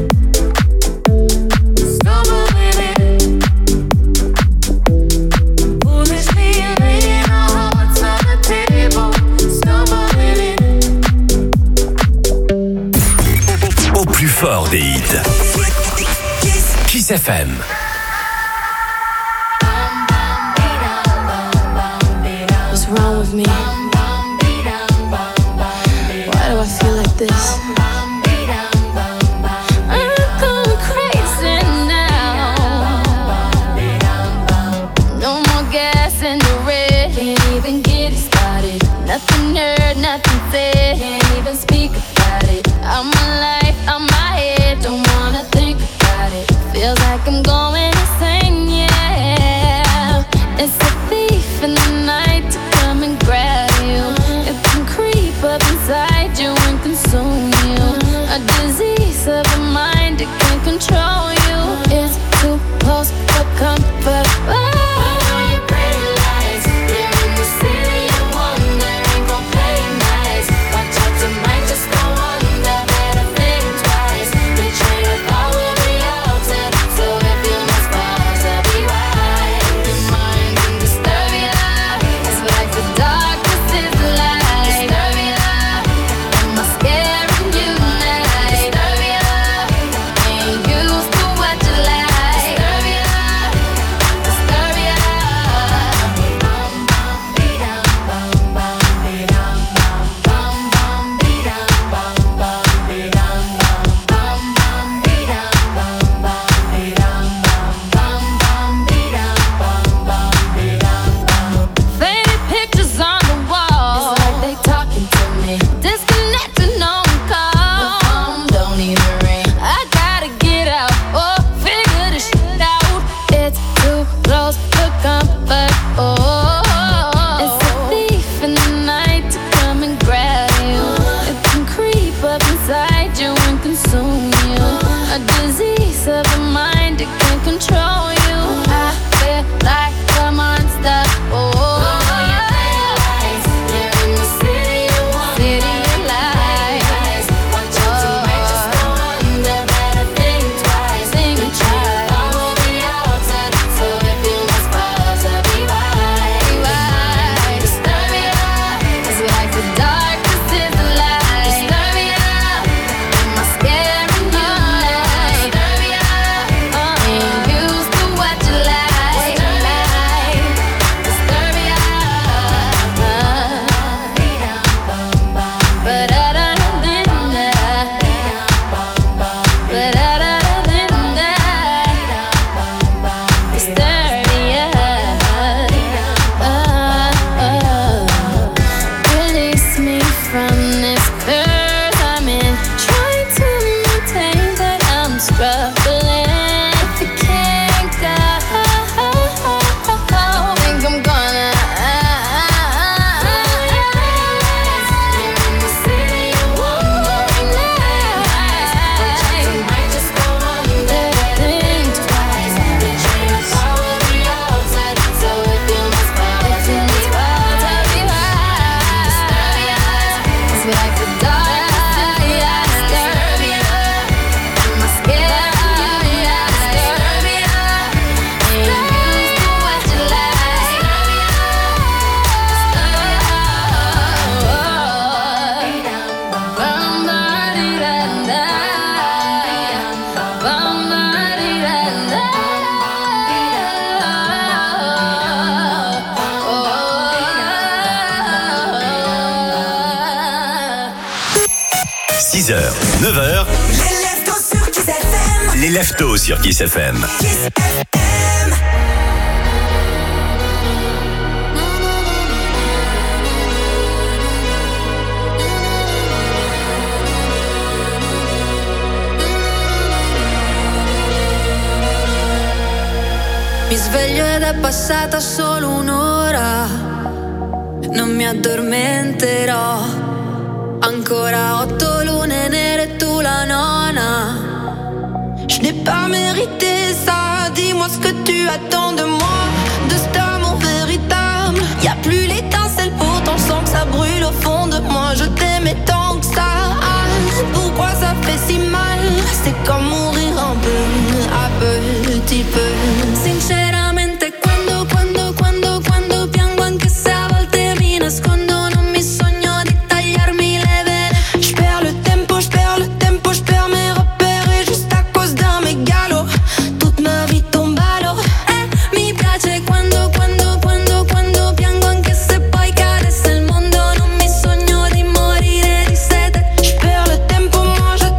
Stumbling in. Foolishly laying our hearts on the table, stumbling in. Au plus fort des hits. Kiss FM. What's wrong with me? Why do I feel like this? I'm going crazy now. No more gas in the red. Can't even get it started. Nothing heard, nothing said. Can't even speak about it. I'm my life, I'm my head. Don't wanna think about it. Feels like I'm going insane, yeah. It's a thief in the night to come and grab you. It can creep up inside you and consume you. and consume you. A disease of the mind, it can control you. I feel like a monster. Oh. Les Leftos sur Kiss FM. Mi sveglio ed è passata solo un'ora, non mi addormenterò. Ancora 8 lune nere, tu la nona. Je n'ai pas mérité ça, dis-moi ce que tu attends de moi, de cet amour véritable. Y'a plus l'étincelle, pourtant je sens que ça brûle au fond de moi. Je t'aimais tant que ça, pourquoi ça fait si mal? C'est comme mourir un peu, à petit peu. Sinceramente quando piango, anche se a volte mi nascondo, non mi sogno di tagliarmi le vene. Je perds le tempo, je perds mes repères, et juste à cause d'un mégalo, toute ma vie tombe à l'eau. Mi piace quando piango, anche se poi cadesse il mondo, non mi sogno di morire di sete. Je perds le tempo, moi je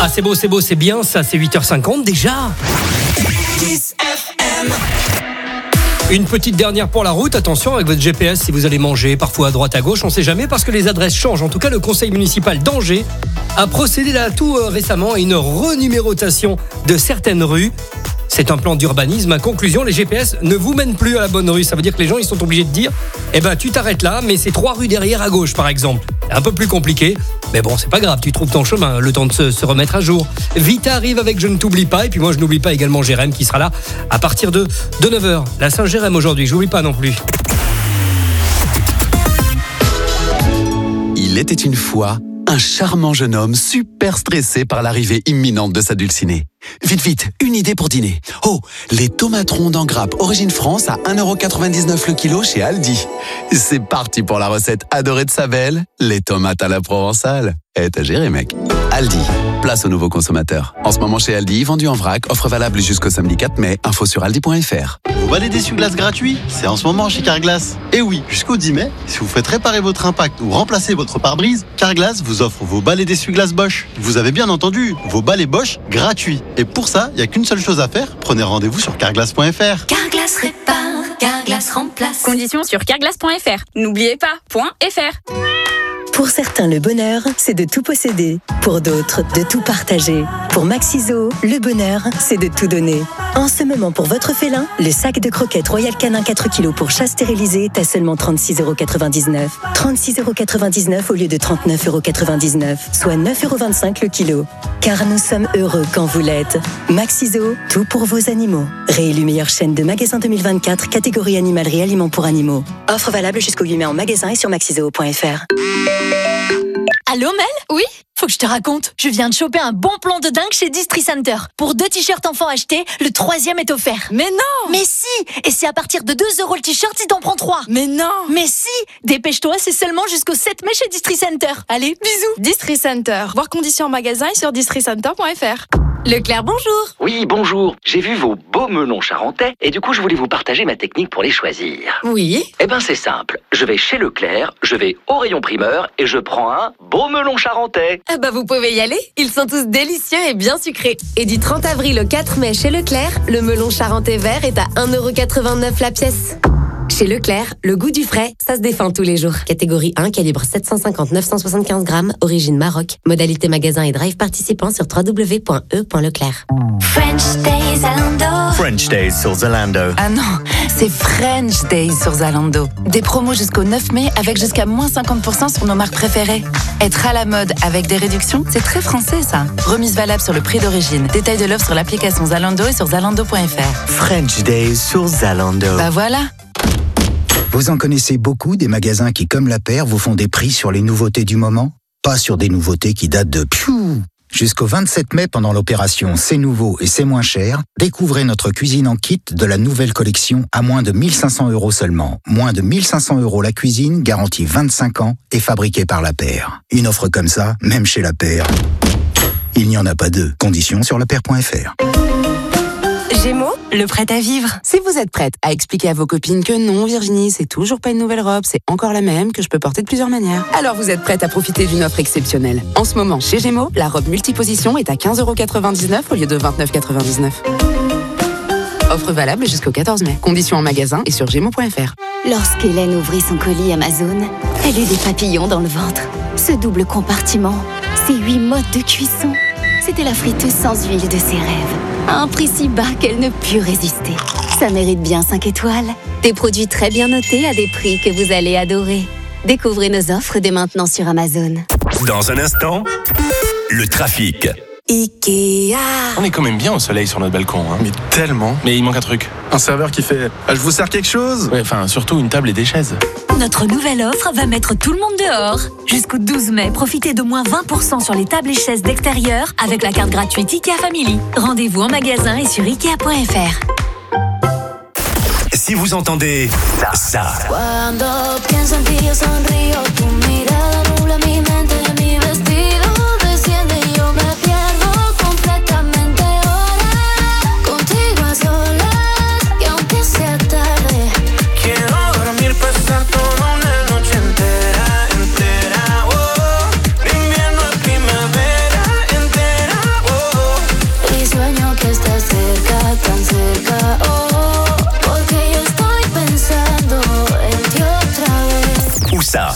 c'est beau, c'est bien, ça c'est 8h50 déjà. Une petite dernière pour la route, attention avec votre GPS si vous allez manger, parfois à droite à gauche, on sait jamais parce que les adresses changent. En tout cas, le conseil municipal d'Angers a procédé là tout récemment à une renumérotation de certaines rues. C'est un plan d'urbanisme. À conclusion, les GPS ne vous mènent plus à la bonne rue. Ça veut dire que les gens ils sont obligés de dire tu t'arrêtes là, mais c'est 3 rues derrière à gauche par exemple. C'est un peu plus compliqué, mais bon, c'est pas grave, tu trouves ton chemin, le temps de se remettre à jour. Vita arrive avec Je ne t'oublie pas, et puis moi je n'oublie pas également Jérém qui sera là à partir de 9h. La Saint-Jérém aujourd'hui, j'oublie pas non plus. Il était une fois un charmant jeune homme super stressé par l'arrivée imminente de sa dulcinée. Vite, une idée pour dîner. Oh, les tomates rondes en grappe Origine France à 1,99€ le kilo chez Aldi. C'est parti pour la recette adorée de sa belle, les tomates à la provençale. T'as géré, mec. Aldi, place aux nouveaux consommateurs. En ce moment chez Aldi, vendu en vrac, offre valable jusqu'au samedi 4 mai, info sur aldi.fr. Vous balai d'essuie-glace gratuit, c'est en ce moment chez Carglass. Et oui, jusqu'au 10 mai, si vous faites réparer votre impact ou remplacer votre pare-brise, Carglass vous offre vos balais d'essuie-glace Bosch. Vous avez bien entendu, vos balais Bosch gratuits. Et pour ça, il n'y a qu'une seule chose à faire, prenez rendez-vous sur carglass.fr. Carglass répare, Carglass remplace. Conditions sur carglass.fr. N'oubliez pas, .fr. Pour certains, le bonheur, c'est de tout posséder. Pour d'autres, de tout partager. Pour Maxiso, le bonheur, c'est de tout donner. En ce moment, pour votre félin, le sac de croquettes Royal Canin 4 kg pour chat stérilisé est à seulement 36,99€. 36,99€ au lieu de 39,99€, soit 9,25€ le kilo. Car nous sommes heureux quand vous l'êtes. Maxiso, tout pour vos animaux. Réélu meilleure chaîne de magasins 2024, catégorie animalerie aliments pour animaux. Offre valable jusqu'au 8 mai en magasin et sur maxiso.fr. Allô Mel ? Oui ? Faut que je te raconte. Je viens de choper un bon plan de dingue chez Distri Center. Pour 2 t-shirts enfants achetés, le 3e est offert. Mais non ! Mais si ! Et c'est à partir de 2€ le t-shirt si t'en prends 3. Mais non ! Mais si ! Dépêche-toi, c'est seulement jusqu'au 7 mai chez Distri Center. Allez, bisous ! Distri Center. Voir conditions en magasin et sur districenter.fr. Leclerc, bonjour. Oui, bonjour. J'ai vu vos beaux melons charentais et du coup, je voulais vous partager ma technique pour les choisir. Oui. Eh ben, c'est simple. Je vais chez Leclerc, je vais au rayon primeur et je prends un beau melon charentais. Ah bah vous pouvez y aller. Ils sont tous délicieux et bien sucrés. Et du 30 avril au 4 mai chez Leclerc, le melon charentais vert est à 1,89€ la pièce. Chez Leclerc, le goût du frais, ça se défend tous les jours. Catégorie 1, calibre 750-975 grammes, origine Maroc. Modalité magasin et drive participant sur www.e.leclerc. French Days Zalando. French Days sur Zalando. Ah non, c'est French Days sur Zalando. Des promos jusqu'au 9 mai avec jusqu'à moins 50% sur nos marques préférées. Être à la mode avec des réductions, c'est très français ça. Remise valable sur le prix d'origine. Détail de l'offre sur l'application Zalando et sur zalando.fr. French Days sur Zalando. Bah voilà. Vous en connaissez beaucoup des magasins qui, comme La Paire, vous font des prix sur les nouveautés du moment? Pas sur des nouveautés qui datent de piou. Jusqu'au 27 mai, pendant l'opération C'est nouveau et c'est moins cher, découvrez notre cuisine en kit de la nouvelle collection à moins de 1 500€ seulement. Moins de 1 500€ la cuisine, garantie 25 ans et fabriquée par La Paire. Une offre comme ça, même chez La Paire, il n'y en a pas deux. Conditions sur lapaire.fr. Gémeaux, le prêt à vivre. Si vous êtes prête à expliquer à vos copines que non, Virginie, c'est toujours pas une nouvelle robe, c'est encore la même, que je peux porter de plusieurs manières, alors vous êtes prête à profiter d'une offre exceptionnelle. En ce moment, chez Gémeaux, la robe multiposition est à 15,99€ au lieu de 29,99€. Offre valable jusqu'au 14 mai. Conditions en magasin et sur gémeaux.fr. Lorsqu'Hélène ouvrit son colis Amazon, elle eut des papillons dans le ventre. Ce double compartiment, ces 8 modes de cuisson, c'était la friteuse sans huile de ses rêves. À un prix si bas qu'elle ne put résister. Ça mérite bien 5 étoiles. Des produits très bien notés à des prix que vous allez adorer. Découvrez nos offres dès maintenant sur Amazon. Dans un instant, le trafic. Ikea. On est quand même bien au soleil sur notre balcon, hein. Mais tellement. Mais il manque un truc. Un serveur qui fait « Je vous sers quelque chose ?» Ouais, enfin, surtout une table et des chaises. Notre nouvelle offre va mettre tout le monde dehors. Jusqu'au 12 mai, profitez de moins 20% sur les tables et chaises d'extérieur avec la carte gratuite IKEA Family. Rendez-vous en magasin et sur Ikea.fr. Si vous entendez ça. Cuando pienso en ti yo sonrío, tu mirada nubla mi mente, mi vestido desciende y yo me pierdo completamente ahora. Contigo a solas y aunque sea tarde, quiero dormir, pasar toda una noche entera, entera, oh. De invierno a primavera, entera, ça.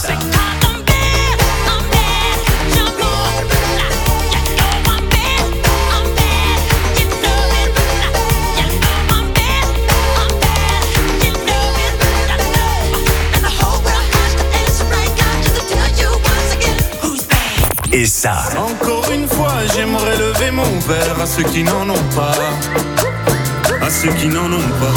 Et ça. Encore une fois, j'aimerais lever mon verre à ceux qui n'en ont pas. À ceux qui n'en ont pas.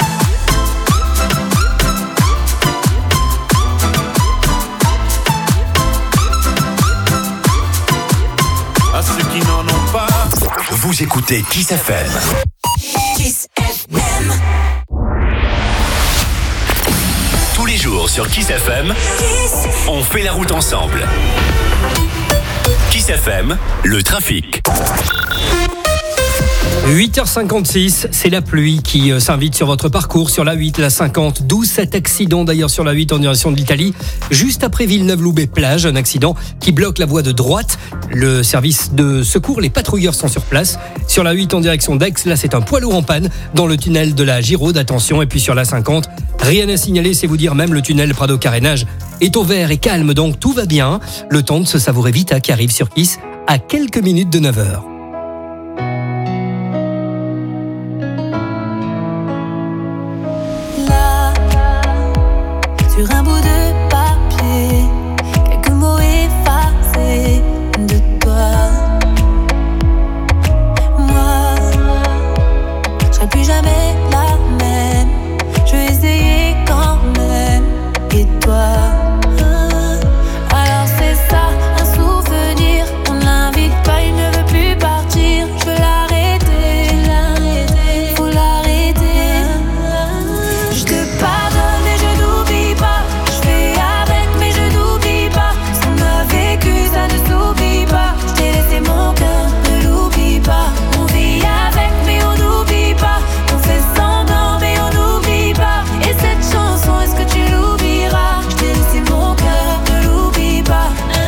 À ceux qui n'en ont pas. Vous écoutez Kiss FM. Kiss FM. Tous les jours sur Kiss FM, on fait la route ensemble. Kiss FM, le trafic. 8h56, c'est la pluie qui s'invite sur votre parcours sur la 8, la 50, d'où cet accident d'ailleurs sur la 8 en direction de l'Italie, juste après Villeneuve-Loubet-Plage, un accident qui bloque la voie de droite. Le service de secours, les patrouilleurs sont sur place. Sur la 8 en direction d'Aix, là c'est un poids lourd en panne dans le tunnel de la Giraude, attention. Et puis sur la 50, rien à signaler, c'est vous dire, même le tunnel Prado-Carénage est au vert et calme, donc tout va bien. Le temps de se savourer Vita qui arrive sur Kiss à quelques minutes de 9h. Sur un bout de papier, quelques mots effacés de toi. Moi, je serai plus jamais la même. Je vais essayer quand même. Et toi, alors c'est ça, un souvenir. On ne l'invite pas, il ne veut plus partir. Je veux l'arrêter, faut l'arrêter. Je te pardonne et je n'oublie pas. Je fais avec mais je n'oublie pas. Ce qu'on a vécu ça ne s'oublie pas. Je t'ai laissé mon cœur, ne l'oublie pas. On vit avec mais on n'oublie pas. On fait semblant mais on n'oublie pas. Et cette chanson, est-ce que tu l'oublieras? Je t'ai laissé mon cœur, ne l'oublie pas.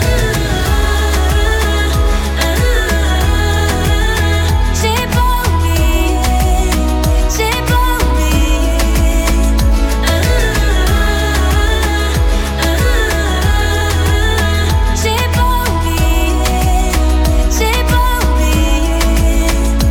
J'ai pas oublié, j'ai pas oublié. J'ai pas oublié, j'ai pas oublié.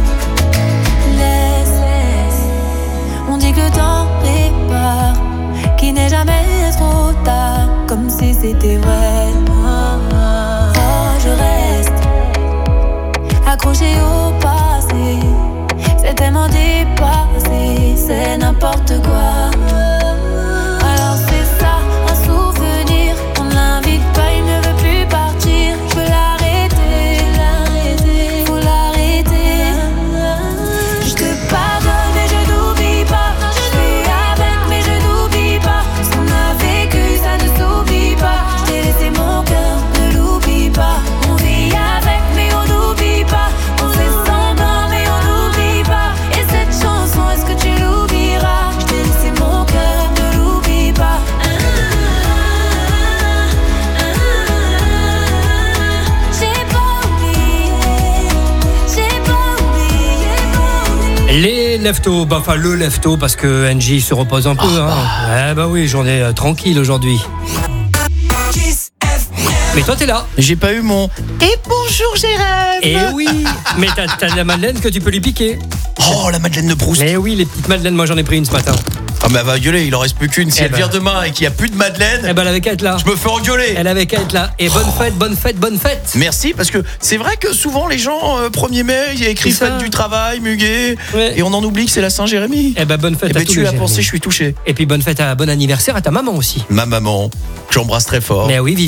Laisse, on dit que le temps répare, qu'il n'est jamais trop tard, comme si c'était vrai. Oh, je reste accroché au passé, c'est tellement dépassé, c'est n'importe quoi. Alors c'est ça, un souvenir, on ne l'invite pas, il ne veut plus partir. Je veux l'arrêter, faut l'arrêter. Je te pardonne et je n'oublie pas. Je fais avec mais je n'oublie pas. Ce qu'on a vécu ça ne s'oublie pas. Je t'ai laissé mon cœur, ne l'oublie pas. On vit avec mais on n'oublie pas. On fait semblant mais on n'oublie pas. Et cette chanson, est-ce que tu l'oublieras? Je t'ai laissé mon cœur, ne l'oublie pas. J'ai pas oublié, j'ai pas oublié. Les leftos, enfin le lefto parce que NJ se repose un peu. Ah bah oui, journée tranquille aujourd'hui. Mais toi t'es là. J'ai pas eu mon. Et bonjour Jérôme. Eh oui, mais t'as de la madeleine que tu peux lui piquer. Oh, la madeleine de Proust. Mais oui, les petites madeleines, moi j'en ai pris une ce matin. Ah mais elle va gueuler, il en reste plus qu'une. Si elle vient demain et qu'il n'y a plus de madeleine, eh ben elle avait qu'à être là. Je me fais engueuler. Elle avait qu'à être là. Et bonne fête, bonne fête, bonne fête. Merci, parce que c'est vrai que souvent les gens 1er mai, ils écrivent fête du travail, muguet, et on en oublie que c'est la Saint-Jérémy. Eh ben bonne fête à tous tu les as Jérémy. pensé, je suis touché. Et puis bonne fête bon anniversaire à ta maman aussi. Ma maman, que j'embrasse très fort. Mais oui,